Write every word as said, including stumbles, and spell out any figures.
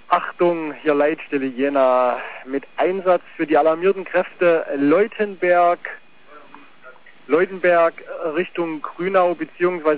Achtung, hier Leitstelle Jena mit Einsatz für die alarmierten Kräfte Leutenberg, Leutenberg Richtung Grünau bzw.